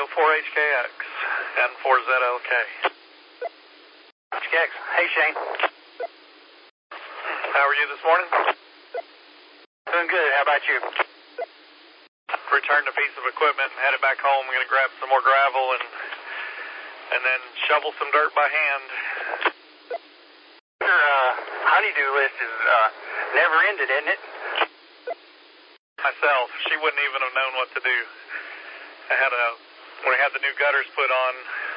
4HKX and 4ZLK. HKX. Hey, Shane. How are you this morning? Doing good. How about you? Returned a piece of equipment and headed back home. I'm going to grab some more gravel and then shovel some dirt by hand. Your honey-do list is never ended, isn't it? Myself, she wouldn't even have known what to do. When I had the new gutters put on,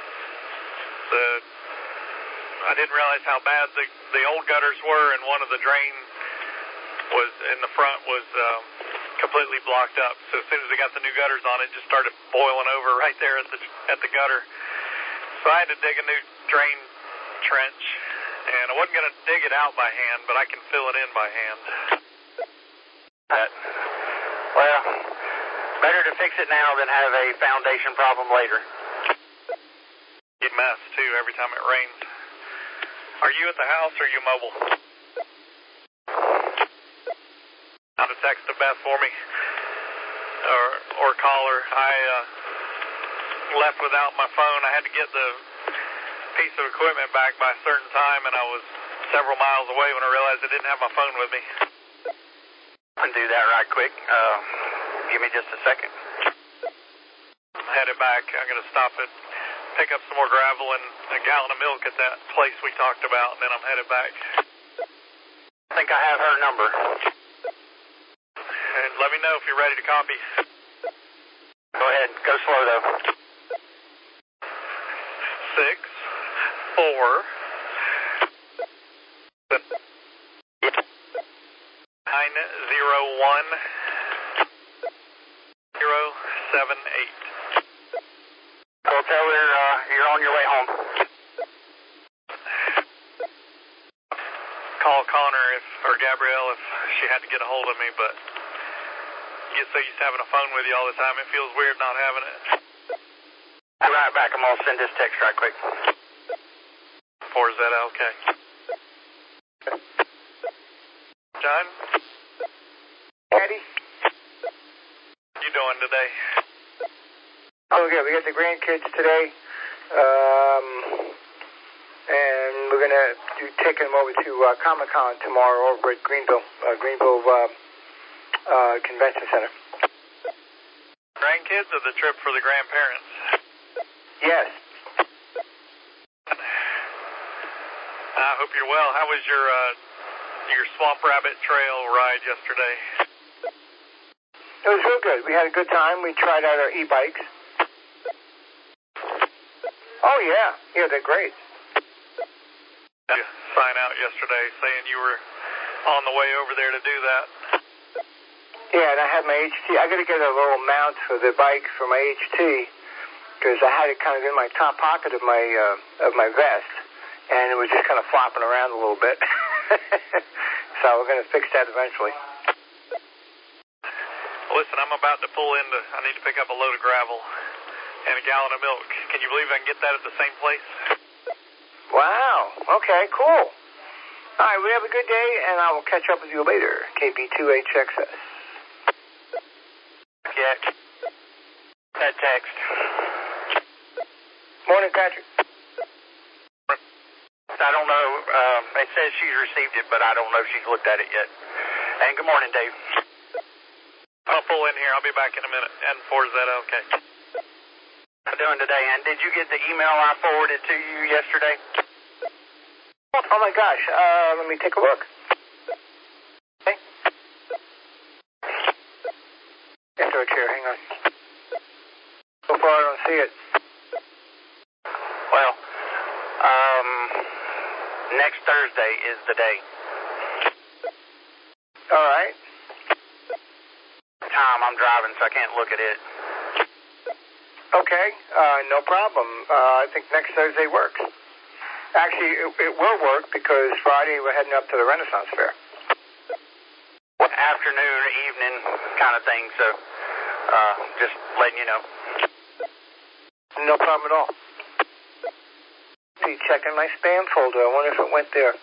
I didn't realize how bad the old gutters were, and one of the drains was in the front was completely blocked up. So as soon as I got the new gutters on, it just started boiling over right there at the gutter. So I had to dig a new drain trench, and I wasn't going to dig it out by hand, but I can fill it in by hand. Well, better to fix it now than have a foundation problem later. Get mess too every time it rains. Are you at the house or are you mobile? Not a text to Beth for me or call her. I left without my phone. I had to get the piece of equipment back by a certain time, and I was several miles away when I realized I didn't have my phone with me. I can do that right quick. Give me just a second. I'm headed back. I'm going to stop and pick up some more gravel and a gallon of milk at that place we talked about, and then I'm headed back. I think I have her number. And let me know if you're ready to copy. Go ahead. Go slow, though. 901-078. Go tell her you're on your way home. Call Connor or Gabrielle if she had to get a hold of me, but you get so used to having a phone with you all the time, it feels weird not having it. I'll be right back. I'm going to send this text right quick. 4ZLK. John? Eddie? What you doing today? Oh, good. We got the grandkids today, and we're going to be taking them over to Comic-Con tomorrow over at Greenville Convention Center. Grandkids or the trip for the grandparents? Yes. I hope you're well. How was your Swamp Rabbit Trail ride yesterday? It was real good. We had a good time. We tried out our e-bikes. Oh, yeah. Yeah, they're great. You sign out yesterday saying you were on the way over there to do that. Yeah, and I had my HT. I got to get a little mount for the bike for my HT because I had it kind of in my top pocket of my vest, and it was just kind of flopping around a little bit. So we're going to fix that eventually. Listen, I'm about to pull into. I need to pick up a load of gravel and a gallon of milk. Can you believe I can get that at the same place? Wow. Okay, cool. All right, we have a good day, and I will catch up with you later. KB2HXS. Yeah. That text. Morning, Patrick. I don't know. It says she's received it, but I don't know if she's looked at it yet. And good morning, Dave. I'll pull in here. I'll be back in a minute. N4ZLK. How you doing today? And did you get the email I forwarded to you yesterday? Oh, my gosh. Let me take a look. Okay. Enter a chair. Hang on. So far, I don't see it. Well, next Thursday is the day. All right. Time I'm driving, so I can't look at it. Okay. No problem. I think next Thursday works. Actually, it will work because Friday we're heading up to the Renaissance Fair. Afternoon, evening kind of thing, so just letting you know. No problem at all. See, checking my spam folder. I wonder if it went there.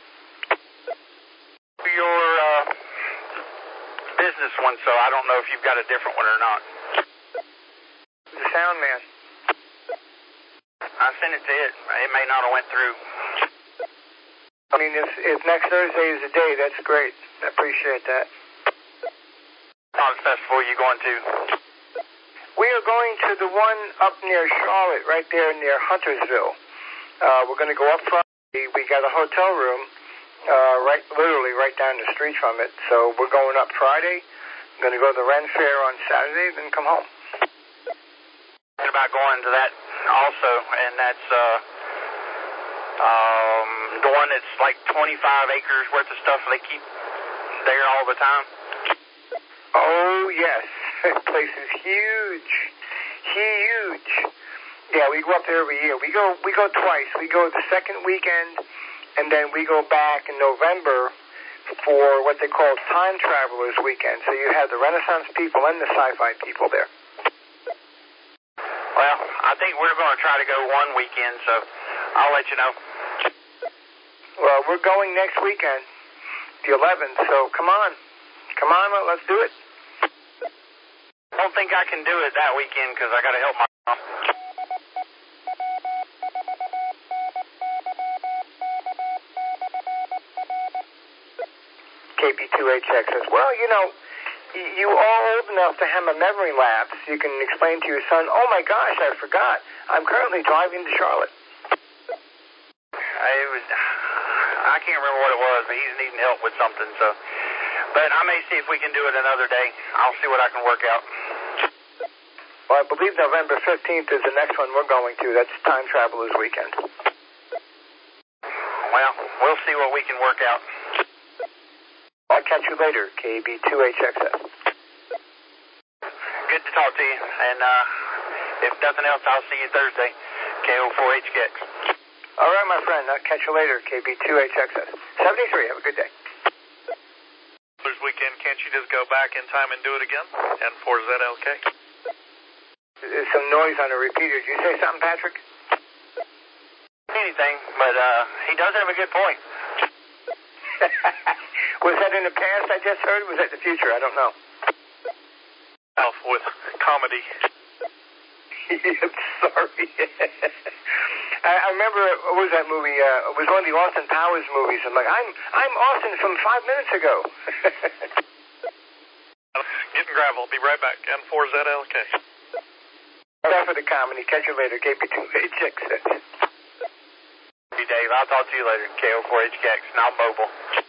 Your business one, so I don't know if you've got a different one or not. The sound man. sent it to it. It may not have went through. I mean, if next Thursday is the day, that's great. I appreciate that. What festival are you going to? We are going to the one up near Charlotte, right there near Huntersville. We're going to go up Friday. We got a hotel room, literally right down the street from it. So we're going up Friday. I'm going to go to the Ren Fair on Saturday, then come home. Thinking about going to that also, and that's the one that's like 25 acres worth of stuff they keep there all the time. Oh, yes. That place is huge. Huge. Yeah, we go up there every year. We go twice. We go the second weekend, and then we go back in November for what they call Time Travelers Weekend. So you have the Renaissance people and the sci-fi people there. Well, I think we're going to try to go one weekend, so I'll let you know. Well, we're going next weekend, the 11th, so come on. Come on, let's do it. I don't think I can do it that weekend because I got to help my mom. KB2HX says, well, you know, you are old enough to have a memory lapse. You can explain to your son, oh my gosh, I forgot. I'm currently driving to Charlotte. I can't remember what it was, but he's needing help with something, so. But I may see if we can do it another day. I'll see what I can work out. Well, I believe November 15th is the next one we're going to. That's Time Travelers Weekend. Well, we'll see what we can work out. I'll catch you later, KB2HXS. Good to talk to you, and if nothing else, I'll see you Thursday, KO4HX. All right, my friend. I'll catch you later, KB2HXS. 73, have a good day. This weekend, can't you just go back in time and do it again? N4ZLK. There's some noise on the repeater. Did you say something, Patrick? Anything, but he does have a good point. Was that in the past I just heard? Was that the future? I don't know. Elf with comedy. I'm sorry. I remember, what was that movie? It was one of the Austin Powers movies. I'm like, I'm Austin from 5 minutes ago. Getting gravel. Be right back. N4ZLK. Enough for the comedy. Catch you later. KB2HX. Hey, Dave. I'll talk to you later. KO4HX. Now mobile.